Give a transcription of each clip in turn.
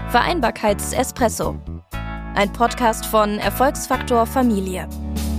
Vereinbarkeits-Espresso. Ein Podcast von Erfolgsfaktor Familie.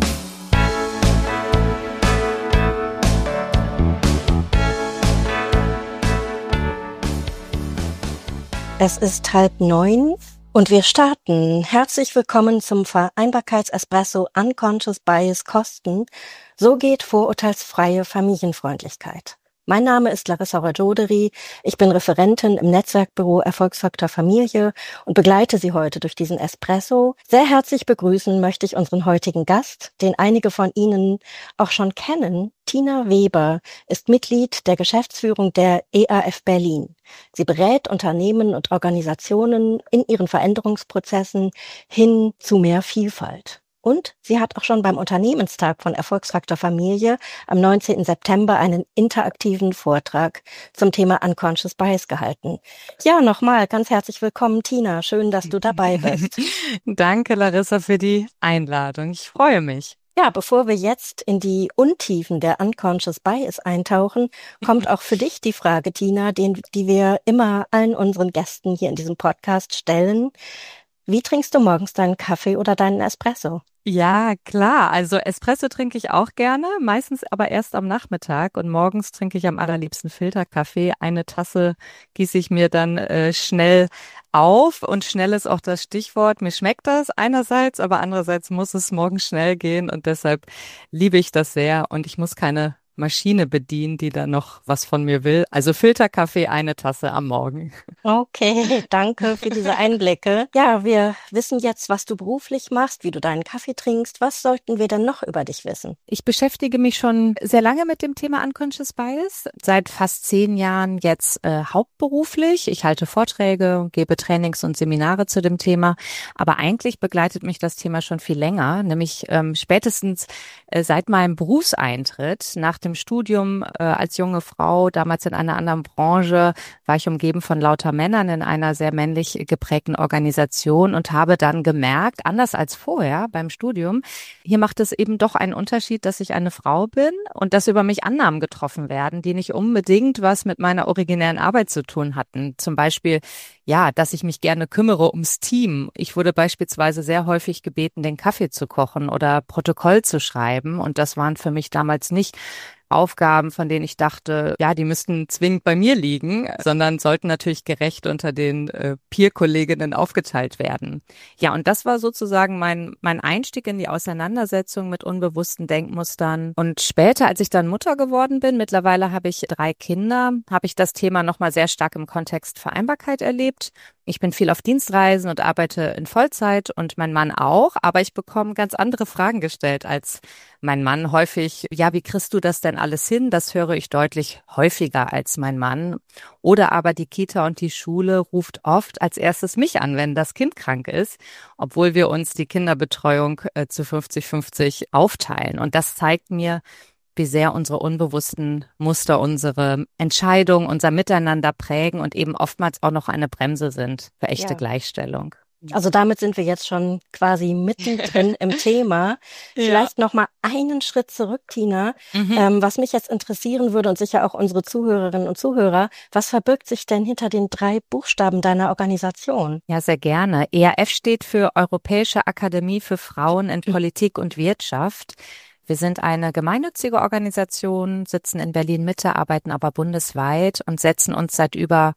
Es ist 8:30 und wir starten. Herzlich willkommen zum Vereinbarkeits-Espresso Unconscious Bias Kosten. So geht vorurteilsfreie Familienfreundlichkeit. Mein Name ist Larissa Rajoderi. Ich bin Referentin im Netzwerkbüro Erfolgsfaktor Familie und begleite Sie heute durch diesen Espresso. Sehr herzlich begrüßen möchte ich unseren heutigen Gast, den einige von Ihnen auch schon kennen. Tina Weber ist Mitglied der Geschäftsführung der EAF Berlin. Sie berät Unternehmen und Organisationen in ihren Veränderungsprozessen hin zu mehr Vielfalt. Und sie hat auch schon beim Unternehmenstag von Erfolgsfaktor Familie am 19. September einen interaktiven Vortrag zum Thema Unconscious Bias gehalten. Ja, nochmal ganz herzlich willkommen, Tina. Schön, dass du dabei bist. Danke, Larissa, für die Einladung. Ich freue mich. Ja, bevor wir jetzt in die Untiefen der Unconscious Bias eintauchen, kommt auch für dich die Frage, Tina, die wir immer allen unseren Gästen hier in diesem Podcast stellen. Wie trinkst du morgens deinen Kaffee oder deinen Espresso? Ja, klar. Also Espresso trinke ich auch gerne, meistens aber erst am Nachmittag. Und morgens trinke ich am allerliebsten Filterkaffee. Eine Tasse gieße ich mir dann schnell auf. Und schnell ist auch das Stichwort. Mir schmeckt das einerseits, aber andererseits muss es morgens schnell gehen. Und deshalb liebe ich das sehr. Und ich muss keine Maschine bedienen, die da noch was von mir will. Also Filterkaffee, eine Tasse am Morgen. Okay, danke für diese Einblicke. Ja, wir wissen jetzt, was du beruflich machst, wie du deinen Kaffee trinkst. Was sollten wir denn noch über dich wissen? Ich beschäftige mich schon sehr lange mit dem Thema Unconscious Bias, seit fast 10 Jahren jetzt hauptberuflich. Ich halte Vorträge, gebe Trainings und Seminare zu dem Thema, aber eigentlich begleitet mich das Thema schon viel länger, nämlich spätestens seit meinem Berufseintritt nach dem Studium als junge Frau, damals in einer anderen Branche, war ich umgeben von lauter Männern in einer sehr männlich geprägten Organisation und habe dann gemerkt, anders als vorher beim Studium, hier macht es eben doch einen Unterschied, dass ich eine Frau bin und dass über mich Annahmen getroffen werden, die nicht unbedingt was mit meiner originären Arbeit zu tun hatten. Zum Beispiel, ja, dass ich mich gerne kümmere ums Team. Ich wurde beispielsweise sehr häufig gebeten, den Kaffee zu kochen oder Protokoll zu schreiben und das waren für mich damals nicht Aufgaben, von denen ich dachte, ja, die müssten zwingend bei mir liegen, sondern sollten natürlich gerecht unter den Peer-Kolleginnen aufgeteilt werden. Ja, und das war sozusagen mein Einstieg in die Auseinandersetzung mit unbewussten Denkmustern. Und später, als ich dann Mutter geworden bin, mittlerweile habe ich 3 Kinder, habe ich das Thema nochmal sehr stark im Kontext Vereinbarkeit erlebt. Ich bin viel auf Dienstreisen und arbeite in Vollzeit und mein Mann auch, aber ich bekomme ganz andere Fragen gestellt als mein Mann häufig. Ja, wie kriegst du das denn alles hin? Das höre ich deutlich häufiger als mein Mann. Oder aber die Kita und die Schule ruft oft als erstes mich an, wenn das Kind krank ist, obwohl wir uns die Kinderbetreuung zu 50-50 aufteilen. Und das zeigt mir, wie sehr unsere unbewussten Muster unsere Entscheidungen, unser Miteinander prägen und eben oftmals auch noch eine Bremse sind für echte Gleichstellung. Also damit sind wir jetzt schon quasi mittendrin im Thema. Vielleicht noch mal einen Schritt zurück, Tina. Was mich jetzt interessieren würde und sicher auch unsere Zuhörerinnen und Zuhörer, was verbirgt sich denn hinter den 3 Buchstaben deiner Organisation? Ja, sehr gerne. EAF steht für Europäische Akademie für Frauen in Politik und Wirtschaft. Wir sind eine gemeinnützige Organisation, sitzen in Berlin-Mitte, arbeiten aber bundesweit und setzen uns seit über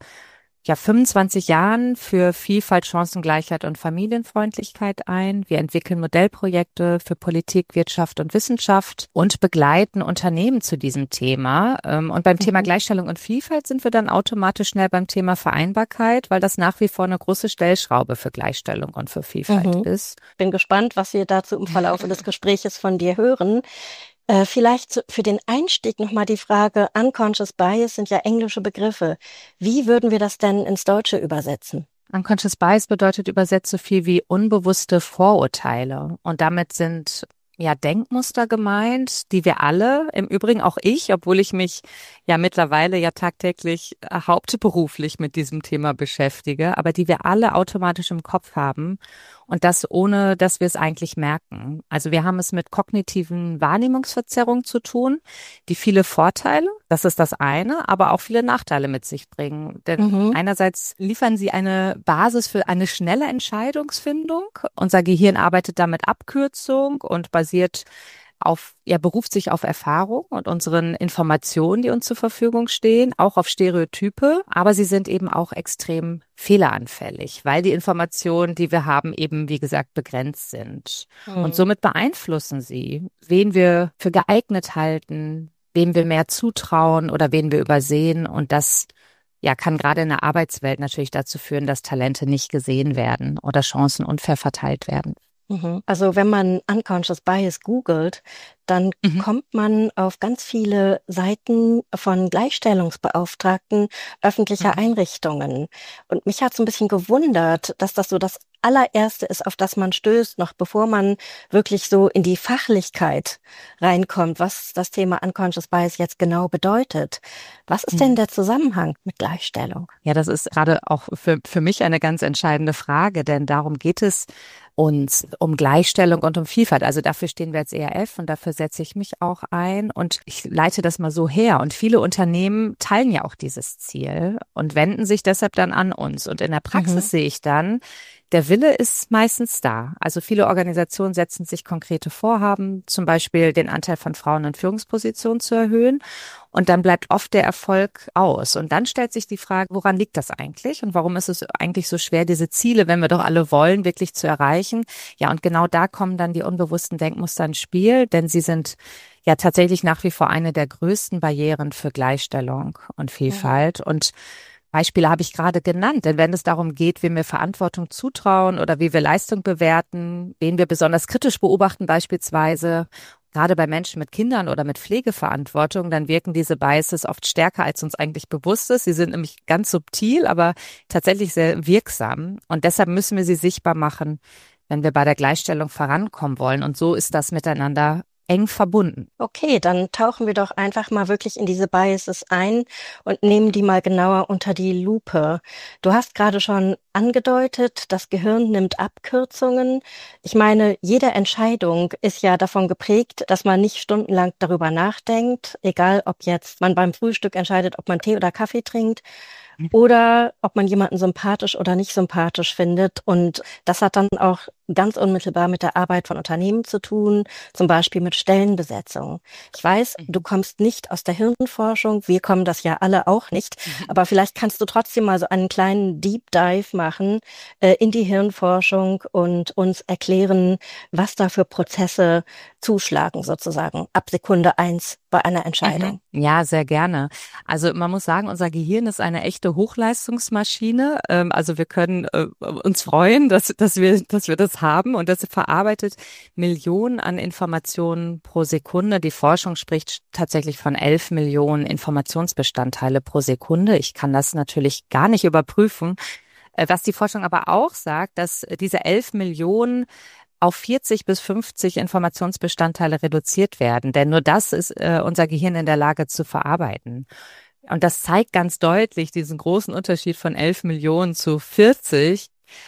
25 Jahren für Vielfalt, Chancengleichheit und Familienfreundlichkeit ein. Wir entwickeln Modellprojekte für Politik, Wirtschaft und Wissenschaft und begleiten Unternehmen zu diesem Thema. Und beim Thema Gleichstellung und Vielfalt sind wir dann automatisch schnell beim Thema Vereinbarkeit, weil das nach wie vor eine große Stellschraube für Gleichstellung und für Vielfalt ist. Bin gespannt, was wir dazu im Verlauf des Gespräches von dir hören. Vielleicht für den Einstieg nochmal die Frage, Unconscious Bias sind ja englische Begriffe. Wie würden wir das denn ins Deutsche übersetzen? Unconscious Bias bedeutet übersetzt so viel wie unbewusste Vorurteile. Und damit sind Denkmuster gemeint, die wir alle, im Übrigen auch ich, obwohl ich mich mittlerweile tagtäglich hauptberuflich mit diesem Thema beschäftige, aber die wir alle automatisch im Kopf haben und das ohne, dass wir es eigentlich merken. Also wir haben es mit kognitiven Wahrnehmungsverzerrungen zu tun, die viele Vorteile, das ist das eine, aber auch viele Nachteile mit sich bringen. Denn einerseits liefern sie eine Basis für eine schnelle Entscheidungsfindung. Unser Gehirn arbeitet da mit Abkürzung und beruft sich auf Erfahrung und unseren Informationen, die uns zur Verfügung stehen, auch auf Stereotype, aber sie sind eben auch extrem fehleranfällig, weil die Informationen, die wir haben, eben, wie gesagt, begrenzt sind. Und somit beeinflussen sie, wen wir für geeignet halten, wem wir mehr zutrauen oder wen wir übersehen. Und das kann gerade in der Arbeitswelt natürlich dazu führen, dass Talente nicht gesehen werden oder Chancen unfair verteilt werden. Also wenn man Unconscious Bias googelt, dann kommt man auf ganz viele Seiten von Gleichstellungsbeauftragten öffentlicher Einrichtungen. Und mich hat so ein bisschen gewundert, dass das so das allererste ist, auf das man stößt, noch bevor man wirklich so in die Fachlichkeit reinkommt, was das Thema Unconscious Bias jetzt genau bedeutet. Was ist denn der Zusammenhang mit Gleichstellung? Ja, das ist gerade auch für mich eine ganz entscheidende Frage, denn darum geht es uns um Gleichstellung und um Vielfalt. Also dafür stehen wir als ERF und dafür setze ich mich auch ein und ich leite das mal so her. Und viele Unternehmen teilen ja auch dieses Ziel und wenden sich deshalb dann an uns. Und in der Praxis sehe ich dann, der Wille ist meistens da. Also viele Organisationen setzen sich konkrete Vorhaben, zum Beispiel den Anteil von Frauen in Führungspositionen zu erhöhen. Und dann bleibt oft der Erfolg aus. Und dann stellt sich die Frage, woran liegt das eigentlich? Und warum ist es eigentlich so schwer, diese Ziele, wenn wir doch alle wollen, wirklich zu erreichen? Ja, und genau da kommen dann die unbewussten Denkmuster ins Spiel, denn sie sind ja tatsächlich nach wie vor eine der größten Barrieren für Gleichstellung und Vielfalt. Und Beispiele habe ich gerade genannt, denn wenn es darum geht, wem wir Verantwortung zutrauen oder wie wir Leistung bewerten, wen wir besonders kritisch beobachten beispielsweise, gerade bei Menschen mit Kindern oder mit Pflegeverantwortung, dann wirken diese Biases oft stärker, als uns eigentlich bewusst ist. Sie sind nämlich ganz subtil, aber tatsächlich sehr wirksam. Und deshalb müssen wir sie sichtbar machen, wenn wir bei der Gleichstellung vorankommen wollen. Und so ist das miteinander eng verbunden. Okay, dann tauchen wir doch einfach mal wirklich in diese Biases ein und nehmen die mal genauer unter die Lupe. Du hast gerade schon angedeutet, das Gehirn nimmt Abkürzungen. Ich meine, jede Entscheidung ist ja davon geprägt, dass man nicht stundenlang darüber nachdenkt, egal ob jetzt man beim Frühstück entscheidet, ob man Tee oder Kaffee trinkt oder ob man jemanden sympathisch oder nicht sympathisch findet. Und das hat dann auch ganz unmittelbar mit der Arbeit von Unternehmen zu tun, zum Beispiel mit Stellenbesetzung. Ich weiß, du kommst nicht aus der Hirnforschung, wir kommen das ja alle auch nicht, aber vielleicht kannst du trotzdem mal so einen kleinen Deep Dive machen in die Hirnforschung und uns erklären, was da für Prozesse zuschlagen sozusagen ab Sekunde 1 bei einer Entscheidung. Ja, sehr gerne. Also man muss sagen, unser Gehirn ist eine echte Hochleistungsmaschine. Also wir können uns freuen, dass wir das haben und das verarbeitet Millionen an Informationen pro Sekunde. Die Forschung spricht tatsächlich von 11 Millionen Informationsbestandteile pro Sekunde. Ich kann das natürlich gar nicht überprüfen. Was die Forschung aber auch sagt, dass diese 11 Millionen auf 40 bis 50 Informationsbestandteile reduziert werden. Denn nur das ist unser Gehirn in der Lage zu verarbeiten. Und das zeigt ganz deutlich diesen großen Unterschied von 11 Millionen zu 40.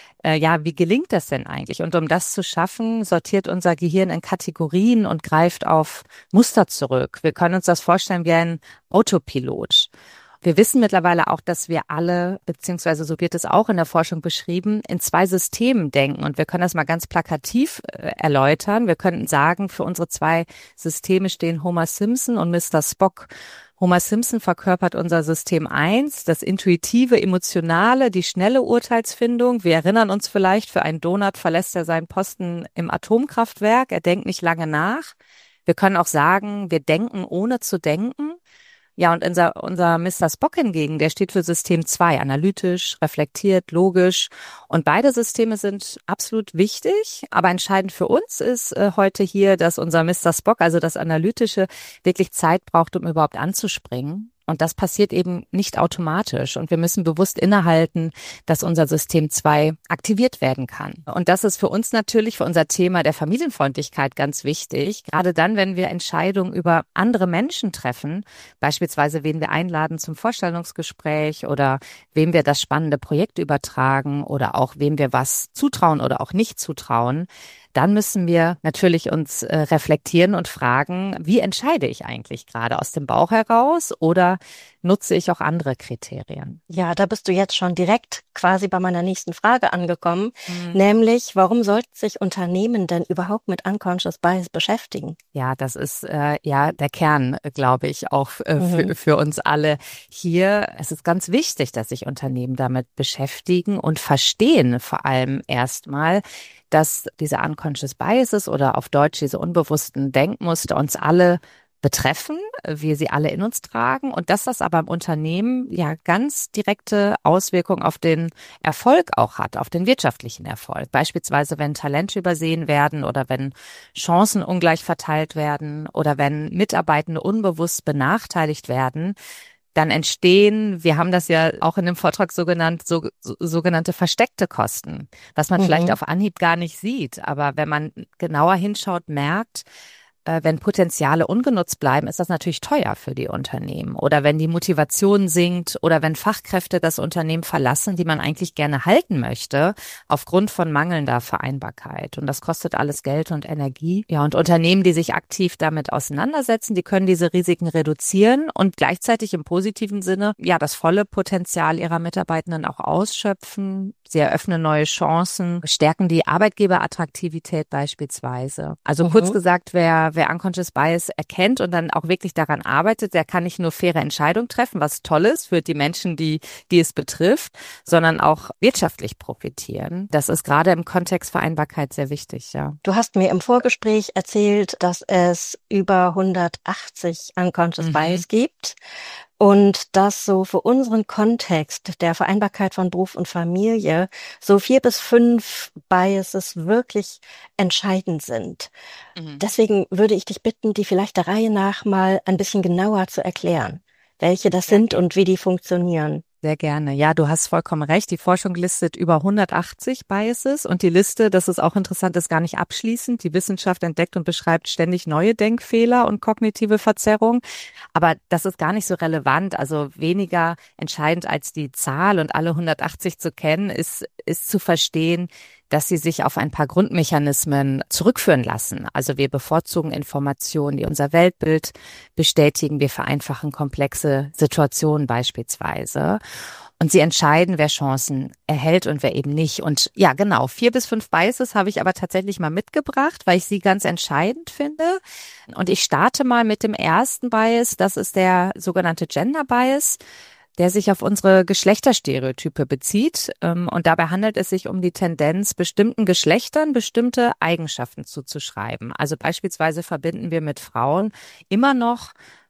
Wie gelingt das denn eigentlich? Und um das zu schaffen, sortiert unser Gehirn in Kategorien und greift auf Muster zurück. Wir können uns das vorstellen wie ein Autopilot. Wir wissen mittlerweile auch, dass wir alle, beziehungsweise so wird es auch in der Forschung beschrieben, in 2 Systemen denken. Und wir können das mal ganz plakativ erläutern. Wir könnten sagen, für unsere 2 Systeme stehen Homer Simpson und Mr. Spock. Homer Simpson verkörpert unser System 1, das intuitive, emotionale, die schnelle Urteilsfindung. Wir erinnern uns vielleicht, für einen Donut verlässt er seinen Posten im Atomkraftwerk. Er denkt nicht lange nach. Wir können auch sagen, wir denken ohne zu denken. Ja, und unser Mr. Spock hingegen, der steht für System 2, analytisch, reflektiert, logisch. Und beide Systeme sind absolut wichtig. Aber entscheidend für uns ist heute hier, dass unser Mr. Spock, also das Analytische, wirklich Zeit braucht, um überhaupt anzuspringen. Und das passiert eben nicht automatisch. Und wir müssen bewusst innehalten, dass unser System 2 aktiviert werden kann. Und das ist für uns natürlich, für unser Thema der Familienfreundlichkeit ganz wichtig. Gerade dann, wenn wir Entscheidungen über andere Menschen treffen, beispielsweise wen wir einladen zum Vorstellungsgespräch oder wem wir das spannende Projekt übertragen oder auch wem wir was zutrauen oder auch nicht zutrauen, dann müssen wir natürlich uns reflektieren und fragen, wie entscheide ich eigentlich gerade aus dem Bauch heraus oder nutze ich auch andere Kriterien? Ja, da bist du jetzt schon direkt quasi bei meiner nächsten Frage angekommen, nämlich, warum sollten sich Unternehmen denn überhaupt mit Unconscious Bias beschäftigen? Ja, das ist ja der Kern, glaube ich, auch für uns alle hier. Es ist ganz wichtig, dass sich Unternehmen damit beschäftigen und verstehen vor allem erstmal, dass diese Unconscious Biases oder auf Deutsch diese unbewussten Denkmuster uns alle betreffen, wir sie alle in uns tragen und dass das aber im Unternehmen ja ganz direkte Auswirkungen auf den Erfolg auch hat, auf den wirtschaftlichen Erfolg. Beispielsweise, wenn Talente übersehen werden oder wenn Chancen ungleich verteilt werden oder wenn Mitarbeitende unbewusst benachteiligt werden, dann entstehen, wir haben das ja auch in dem Vortrag so genannt, sogenannte versteckte Kosten, was man vielleicht auf Anhieb gar nicht sieht. Aber wenn man genauer hinschaut, merkt, wenn Potenziale ungenutzt bleiben, ist das natürlich teuer für die Unternehmen. Oder wenn die Motivation sinkt oder wenn Fachkräfte das Unternehmen verlassen, die man eigentlich gerne halten möchte, aufgrund von mangelnder Vereinbarkeit. Und das kostet alles Geld und Energie. Ja, und Unternehmen, die sich aktiv damit auseinandersetzen, die können diese Risiken reduzieren und gleichzeitig im positiven Sinne ja das volle Potenzial ihrer Mitarbeitenden auch ausschöpfen. Sie eröffnen neue Chancen, stärken die Arbeitgeberattraktivität beispielsweise. Also kurz gesagt, wer Unconscious Bias erkennt und dann auch wirklich daran arbeitet, der kann nicht nur faire Entscheidungen treffen, was toll ist für die Menschen, die es betrifft, sondern auch wirtschaftlich profitieren. Das ist gerade im Kontext Vereinbarkeit sehr wichtig, ja. Du hast mir im Vorgespräch erzählt, dass es über 180 Unconscious Bias gibt. Und dass so für unseren Kontext der Vereinbarkeit von Beruf und Familie so 4 bis 5 Biases wirklich entscheidend sind. Deswegen würde ich dich bitten, die vielleicht der Reihe nach mal ein bisschen genauer zu erklären, welche das sind und wie die funktionieren. Sehr gerne. Ja, du hast vollkommen recht. Die Forschung listet über 180 Biases und die Liste, das ist auch interessant, ist gar nicht abschließend. Die Wissenschaft entdeckt und beschreibt ständig neue Denkfehler und kognitive Verzerrung. Aber das ist gar nicht so relevant. Also weniger entscheidend als die Zahl und alle 180 zu kennen, ist zu verstehen, dass sie sich auf ein paar Grundmechanismen zurückführen lassen. Also wir bevorzugen Informationen, die unser Weltbild bestätigen. Wir vereinfachen komplexe Situationen beispielsweise. Und sie entscheiden, wer Chancen erhält und wer eben nicht. Und ja, genau, 4 bis 5 Biases habe ich aber tatsächlich mal mitgebracht, weil ich sie ganz entscheidend finde. Und ich starte mal mit dem ersten Bias. Das ist der sogenannte Gender Bias, der sich auf unsere Geschlechterstereotype bezieht. Und dabei handelt es sich um die Tendenz, bestimmten Geschlechtern bestimmte Eigenschaften zuzuschreiben. Also beispielsweise verbinden wir mit Frauen immer noch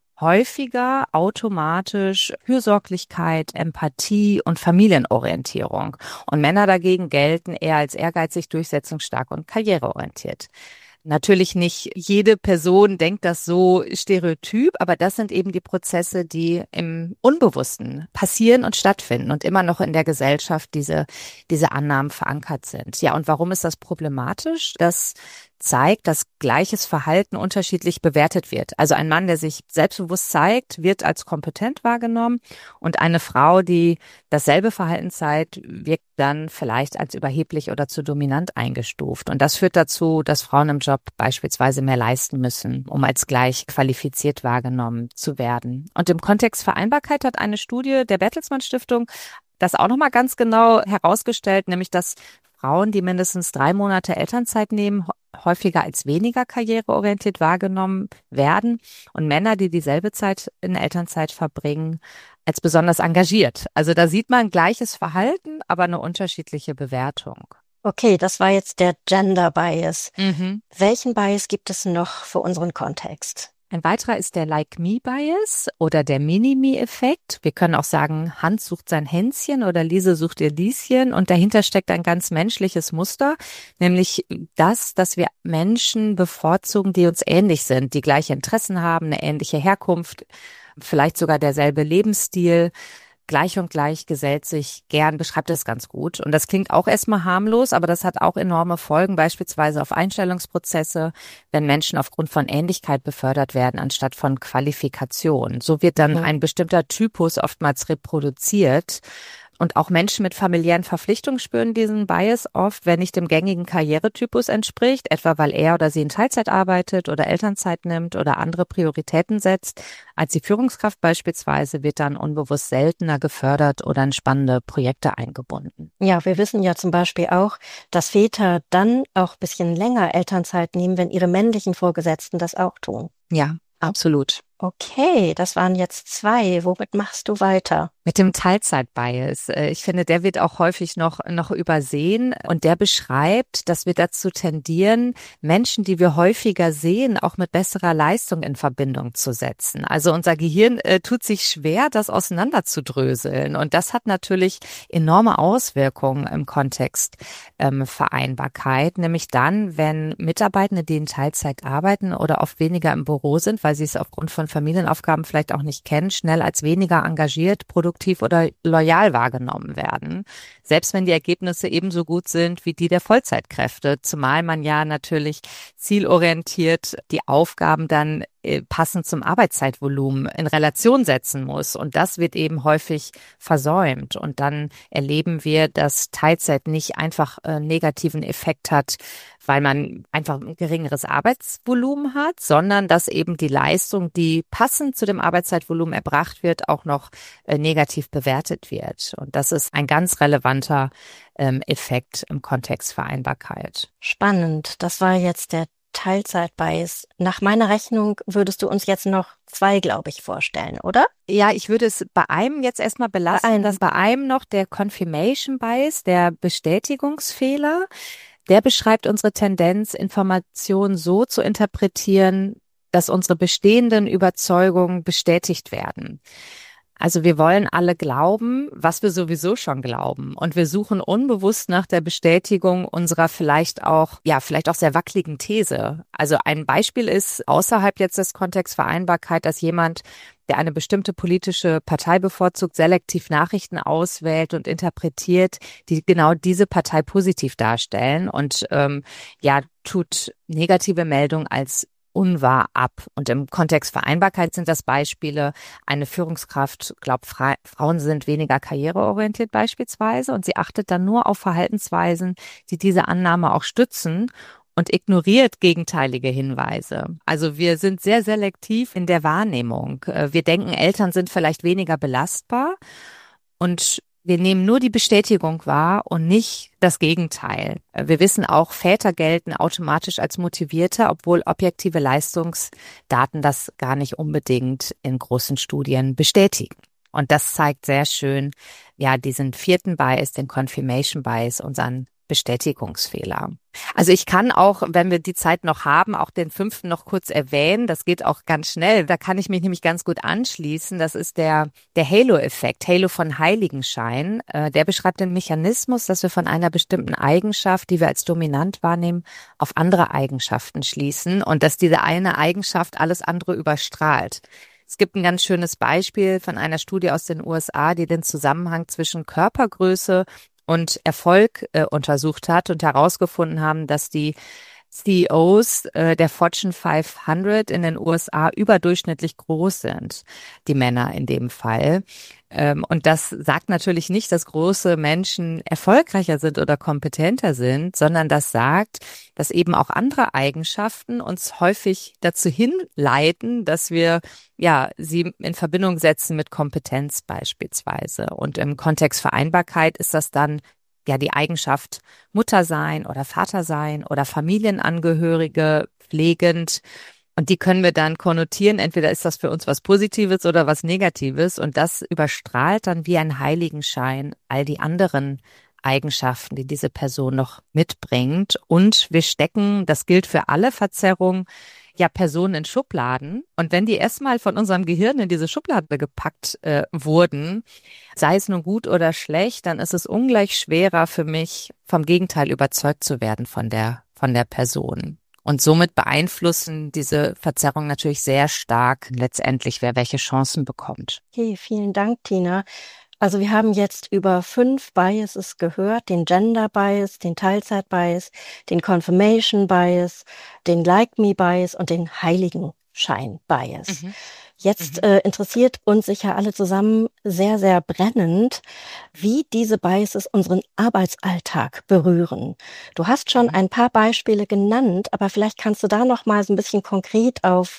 häufiger automatisch Fürsorglichkeit, Empathie und Familienorientierung. Und Männer dagegen gelten eher als ehrgeizig, durchsetzungsstark und karriereorientiert. Natürlich nicht jede Person denkt das so stereotyp, aber das sind eben die Prozesse, die im Unbewussten passieren und stattfinden und immer noch in der Gesellschaft diese Annahmen verankert sind. Ja, und warum ist das problematisch? Das zeigt, dass gleiches Verhalten unterschiedlich bewertet wird. Also ein Mann, der sich selbstbewusst zeigt, wird als kompetent wahrgenommen und eine Frau, die dasselbe Verhalten zeigt, wirkt dann vielleicht als überheblich oder zu dominant eingestuft. Und das führt dazu, dass Frauen im Job beispielsweise mehr leisten müssen, um als gleich qualifiziert wahrgenommen zu werden. Und im Kontext Vereinbarkeit hat eine Studie der Bertelsmann Stiftung das auch nochmal ganz genau herausgestellt, nämlich dass Frauen, die mindestens 3 Monate Elternzeit nehmen, häufiger als weniger karriereorientiert wahrgenommen werden und Männer, die dieselbe Zeit in Elternzeit verbringen, als besonders engagiert. Also da sieht man gleiches Verhalten, aber eine unterschiedliche Bewertung. Okay, das war jetzt der Gender Bias. Welchen Bias gibt es noch für unseren Kontext? Ein weiterer ist der Like-Me-Bias oder der Mini-Me-Effekt. Wir können auch sagen, Hans sucht sein Hänschen oder Liese sucht ihr Lieschen. Und dahinter steckt ein ganz menschliches Muster, nämlich das, dass wir Menschen bevorzugen, die uns ähnlich sind, die gleiche Interessen haben, eine ähnliche Herkunft vielleicht sogar derselbe Lebensstil. Gleich und gleich gesellt sich gern, beschreibt es ganz gut. Und das klingt auch erstmal harmlos, aber das hat auch enorme Folgen, beispielsweise auf Einstellungsprozesse, wenn Menschen aufgrund von Ähnlichkeit befördert werden, anstatt von Qualifikation. So wird dann ein bestimmter Typus oftmals reproduziert. Und auch Menschen mit familiären Verpflichtungen spüren diesen Bias oft, wenn nicht dem gängigen Karrieretypus entspricht, etwa weil er oder sie in Teilzeit arbeitet oder Elternzeit nimmt oder andere Prioritäten setzt. Als die Führungskraft beispielsweise wird dann unbewusst seltener gefördert oder in spannende Projekte eingebunden. Ja, wir wissen ja zum Beispiel auch, dass Väter dann auch ein bisschen länger Elternzeit nehmen, wenn ihre männlichen Vorgesetzten das auch tun. Ja, absolut. Okay, das waren jetzt 2. Womit machst du weiter? Mit dem Teilzeitbias. Ich finde, der wird auch häufig noch übersehen und der beschreibt, dass wir dazu tendieren, Menschen, die wir häufiger sehen, auch mit besserer Leistung in Verbindung zu setzen. Also unser Gehirn tut sich schwer, das auseinanderzudröseln und das hat natürlich enorme Auswirkungen im Kontext Vereinbarkeit, nämlich dann, wenn Mitarbeitende, die in Teilzeit arbeiten oder oft weniger im Büro sind, weil sie es aufgrund von Familienaufgaben vielleicht auch nicht kennen, schnell als weniger engagiert, produktiv oder loyal wahrgenommen werden. Selbst wenn die Ergebnisse ebenso gut sind wie die der Vollzeitkräfte, zumal man ja natürlich zielorientiert die Aufgaben dann passend zum Arbeitszeitvolumen in Relation setzen muss. Und das wird eben häufig versäumt. Und dann erleben wir, dass Teilzeit nicht einfach negativen Effekt hat, weil man einfach ein geringeres Arbeitsvolumen hat, sondern dass eben die Leistung, die passend zu dem Arbeitszeitvolumen erbracht wird, auch noch negativ bewertet wird. Und das ist ein ganz relevanter Effekt im Kontext Vereinbarkeit. Spannend. Das war jetzt der Teilzeitbias. Nach meiner Rechnung würdest du uns jetzt noch 2, glaube ich, vorstellen, oder? Ja, ich würde es bei einem jetzt erstmal belassen, dass bei einem noch der Confirmation Bias, der Bestätigungsfehler, der beschreibt unsere Tendenz, Informationen so zu interpretieren, dass unsere bestehenden Überzeugungen bestätigt werden. Also wir wollen alle glauben, was wir sowieso schon glauben. Und wir suchen unbewusst nach der Bestätigung unserer vielleicht auch sehr wackeligen These. Also ein Beispiel ist außerhalb jetzt des Kontexts Vereinbarkeit, dass jemand, der eine bestimmte politische Partei bevorzugt, selektiv Nachrichten auswählt und interpretiert, die genau diese Partei positiv darstellen und tut negative Meldungen als unwahr ab. Und im Kontext Vereinbarkeit sind das Beispiele, eine Führungskraft glaubt, Frauen sind weniger karriereorientiert beispielsweise und sie achtet dann nur auf Verhaltensweisen, die diese Annahme auch stützen und ignoriert gegenteilige Hinweise. Also wir sind sehr selektiv in der Wahrnehmung. Wir denken, Eltern sind vielleicht weniger belastbar und wir nehmen nur die Bestätigung wahr und nicht das Gegenteil. Wir wissen auch, Väter gelten automatisch als motivierter, obwohl objektive Leistungsdaten das gar nicht unbedingt in großen Studien bestätigen. Und das zeigt sehr schön, diesen 4. Bias, den Confirmation Bias, unseren Bestätigungsfehler. Also ich kann auch, wenn wir die Zeit noch haben, auch den 5. noch kurz erwähnen. Das geht auch ganz schnell. Da kann ich mich nämlich ganz gut anschließen. Das ist der Halo-Effekt, Halo von Heiligenschein. Der beschreibt den Mechanismus, dass wir von einer bestimmten Eigenschaft, die wir als dominant wahrnehmen, auf andere Eigenschaften schließen und dass diese eine Eigenschaft alles andere überstrahlt. Es gibt ein ganz schönes Beispiel von einer Studie aus den USA, die den Zusammenhang zwischen Körpergröße und Erfolg untersucht hat und herausgefunden haben, dass die CEOs der Fortune 500 in den USA überdurchschnittlich groß sind, die Männer in dem Fall. Und das sagt natürlich nicht, dass große Menschen erfolgreicher sind oder kompetenter sind, sondern das sagt, dass eben auch andere Eigenschaften uns häufig dazu hinleiten, dass wir sie in Verbindung setzen mit Kompetenz beispielsweise. Und im Kontext Vereinbarkeit ist das dann die Eigenschaft Mutter sein oder Vater sein oder Familienangehörige pflegend. Und die können wir dann konnotieren. Entweder ist das für uns was Positives oder was Negatives. Und das überstrahlt dann wie ein Heiligenschein all die anderen Eigenschaften, die diese Person noch mitbringt. Und wir stecken, das gilt für alle Verzerrungen, Personen in Schubladen. Und wenn die erstmal von unserem Gehirn in diese Schublade gepackt wurden, sei es nun gut oder schlecht, dann ist es ungleich schwerer für mich, vom Gegenteil überzeugt zu werden von der Person. Und somit beeinflussen diese Verzerrungen natürlich sehr stark letztendlich, wer welche Chancen bekommt. Okay, vielen Dank, Tina. Also wir haben jetzt über 5 Biases gehört, den Gender Bias, den Teilzeit Bias, den Confirmation Bias, den Like Me Bias und den Heiligenschein Bias. Jetzt interessiert uns sicher alle zusammen sehr, sehr brennend, wie diese Biases unseren Arbeitsalltag berühren. Du hast schon ein paar Beispiele genannt, aber vielleicht kannst du da noch mal so ein bisschen konkret auf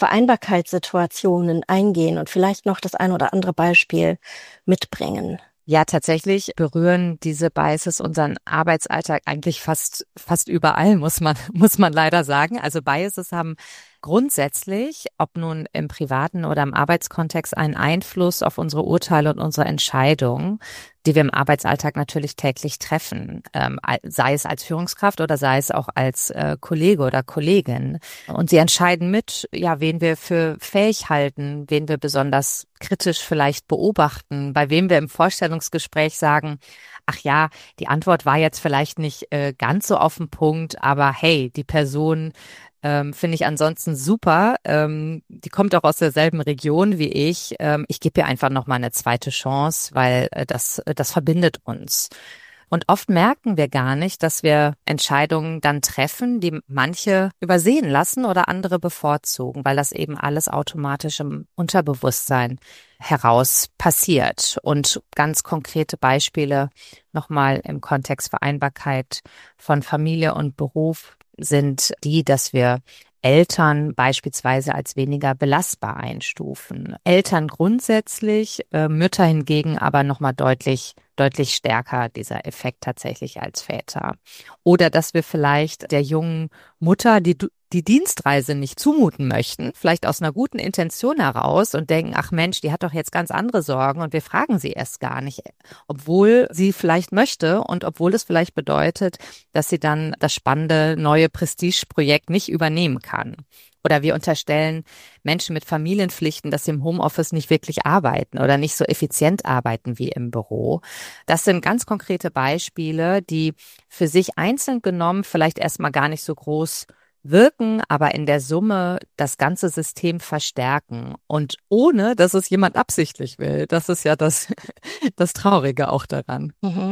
Vereinbarkeitssituationen eingehen und vielleicht noch das ein oder andere Beispiel mitbringen. Ja, tatsächlich berühren diese Biases unseren Arbeitsalltag eigentlich fast überall, muss man leider sagen. Also Biases haben grundsätzlich, ob nun im privaten oder im Arbeitskontext, einen Einfluss auf unsere Urteile und unsere Entscheidungen, die wir im Arbeitsalltag natürlich täglich treffen, sei es als Führungskraft oder sei es auch als Kollege oder Kollegin. Und sie entscheiden mit, ja, wen wir für fähig halten, wen wir besonders kritisch vielleicht beobachten, bei wem wir im Vorstellungsgespräch sagen, ach ja, die Antwort war jetzt vielleicht nicht ganz so auf den Punkt, aber hey, die Person finde ich ansonsten super. Die kommt auch aus derselben Region wie ich. Ich gebe ihr einfach noch mal eine zweite Chance, weil das verbindet uns. Und oft merken wir gar nicht, dass wir Entscheidungen dann treffen, die manche übersehen lassen oder andere bevorzugen, weil das eben alles automatisch im Unterbewusstsein heraus passiert. Und ganz konkrete Beispiele nochmal im Kontext Vereinbarkeit von Familie und Beruf sind die, dass wir Eltern beispielsweise als weniger belastbar einstufen. Eltern grundsätzlich, Mütter hingegen aber nochmal deutlich stärker dieser Effekt tatsächlich als Väter. Oder dass wir vielleicht der jungen Mutter die Dienstreise nicht zumuten möchten, vielleicht aus einer guten Intention heraus und denken, ach Mensch, die hat doch jetzt ganz andere Sorgen und wir fragen sie erst gar nicht, obwohl sie vielleicht möchte und obwohl es vielleicht bedeutet, dass sie dann das spannende neue Prestigeprojekt nicht übernehmen kann. Oder wir unterstellen Menschen mit Familienpflichten, dass sie im Homeoffice nicht wirklich arbeiten oder nicht so effizient arbeiten wie im Büro. Das sind ganz konkrete Beispiele, die für sich einzeln genommen vielleicht erstmal gar nicht so groß wirken, aber in der Summe das ganze System verstärken und ohne, dass es jemand absichtlich will. Das ist ja das Traurige auch daran.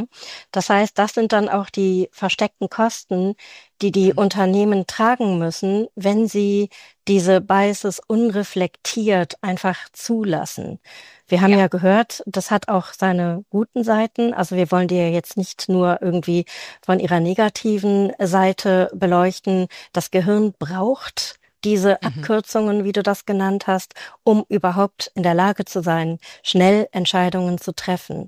Das heißt, das sind dann auch die versteckten Kosten, die Unternehmen tragen müssen, wenn sie diese Biases unreflektiert einfach zulassen. Wir haben ja gehört, das hat auch seine guten Seiten. Also wir wollen die ja jetzt nicht nur irgendwie von ihrer negativen Seite beleuchten. Das Gehirn braucht diese Abkürzungen, wie du das genannt hast, um überhaupt in der Lage zu sein, schnell Entscheidungen zu treffen.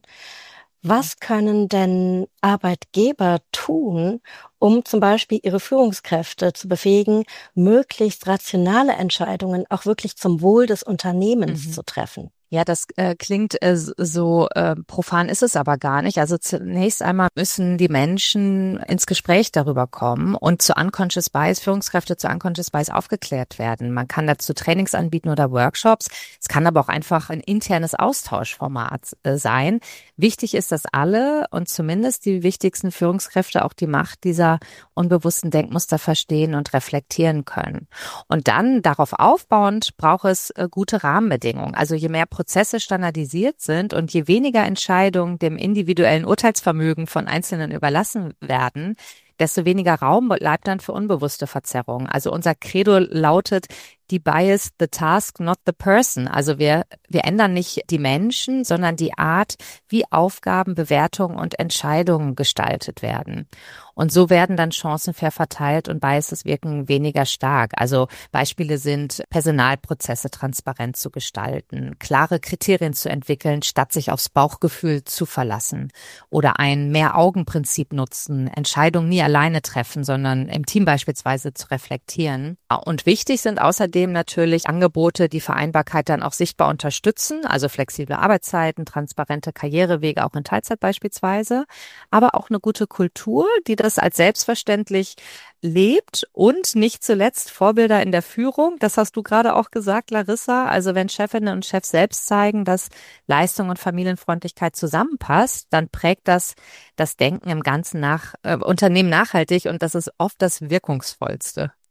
Was können denn Arbeitgeber tun, um zum Beispiel ihre Führungskräfte zu befähigen, möglichst rationale Entscheidungen auch wirklich zum Wohl des Unternehmens zu treffen? Ja, das klingt so profan, ist es aber gar nicht. Also zunächst einmal müssen die Menschen ins Gespräch darüber kommen und zu Unconscious Bias, Führungskräfte zu Unconscious Bias aufgeklärt werden. Man kann dazu Trainings anbieten oder Workshops. Es kann aber auch einfach ein internes Austauschformat sein. Wichtig ist, dass alle und zumindest die wichtigsten Führungskräfte auch die Macht dieser unbewussten Denkmuster verstehen und reflektieren können. Und dann darauf aufbauend braucht es gute Rahmenbedingungen. Also je mehr Prozesse standardisiert sind und je weniger Entscheidungen dem individuellen Urteilsvermögen von Einzelnen überlassen werden, desto weniger Raum bleibt dann für unbewusste Verzerrungen. Also unser Credo lautet, die Bias, the task, not the person. Also wir ändern nicht die Menschen, sondern die Art, wie Aufgaben, Bewertungen und Entscheidungen gestaltet werden. Und so werden dann Chancen fair verteilt und Biases wirken weniger stark. Also Beispiele sind, Personalprozesse transparent zu gestalten, klare Kriterien zu entwickeln, statt sich aufs Bauchgefühl zu verlassen. Oder ein Mehr-Augen-Prinzip nutzen, Entscheidungen nie alleine treffen, sondern im Team beispielsweise zu reflektieren. Und wichtig sind außerdem natürlich Angebote, die Vereinbarkeit dann auch sichtbar unterstützen, also flexible Arbeitszeiten, transparente Karrierewege, auch in Teilzeit beispielsweise, aber auch eine gute Kultur, die das als selbstverständlich lebt und nicht zuletzt Vorbilder in der Führung. Das hast du gerade auch gesagt, Larissa. Also wenn Chefinnen und Chefs selbst zeigen, dass Leistung und Familienfreundlichkeit zusammenpasst, dann prägt das Denken im ganzen Unternehmen nachhaltig und das ist oft das Wirkungsvollste.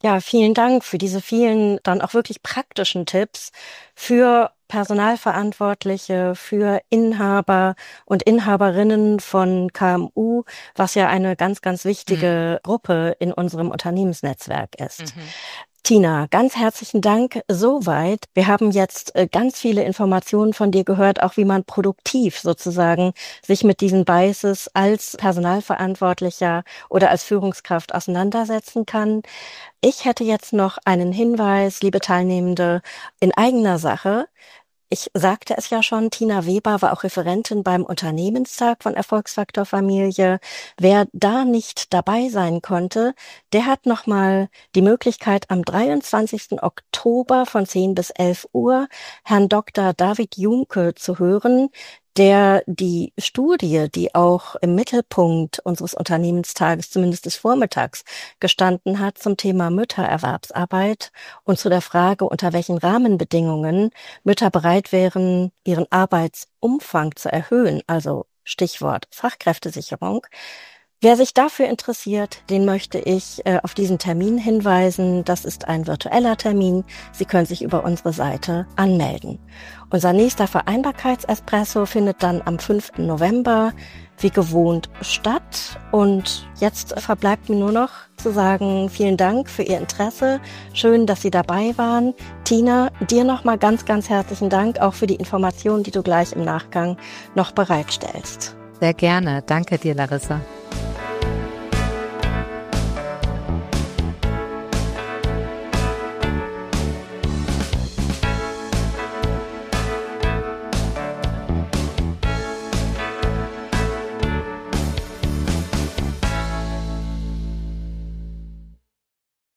Ja, vielen Dank für diese vielen dann auch wirklich praktischen Tipps für Personalverantwortliche, für Inhaber und Inhaberinnen von KMU, was ja eine ganz, ganz wichtige Gruppe in unserem Unternehmensnetzwerk ist. Tina, ganz herzlichen Dank soweit. Wir haben jetzt ganz viele Informationen von dir gehört, auch wie man produktiv sozusagen sich mit diesen Biases als Personalverantwortlicher oder als Führungskraft auseinandersetzen kann. Ich hätte jetzt noch einen Hinweis, liebe Teilnehmende, in eigener Sache. Ich sagte es ja schon, Tina Weber war auch Referentin beim Unternehmenstag von Erfolgsfaktor Familie. Wer da nicht dabei sein konnte, der hat nochmal die Möglichkeit, am 23. Oktober von 10 bis 11 Uhr Herrn Dr. David Junke zu hören, der die Studie, die auch im Mittelpunkt unseres Unternehmenstages, zumindest des Vormittags, gestanden hat zum Thema Müttererwerbsarbeit und zu der Frage, unter welchen Rahmenbedingungen Mütter bereit wären, ihren Arbeitsumfang zu erhöhen, also Stichwort Fachkräftesicherung. Wer sich dafür interessiert, den möchte ich auf diesen Termin hinweisen. Das ist ein virtueller Termin. Sie können sich über unsere Seite anmelden. Unser nächster Vereinbarkeitsespresso findet dann am 5. November wie gewohnt statt. Und jetzt verbleibt mir nur noch zu sagen, vielen Dank für Ihr Interesse. Schön, dass Sie dabei waren. Tina, dir nochmal ganz, ganz herzlichen Dank auch für die Informationen, die du gleich im Nachgang noch bereitstellst. Sehr gerne. Danke dir, Larissa.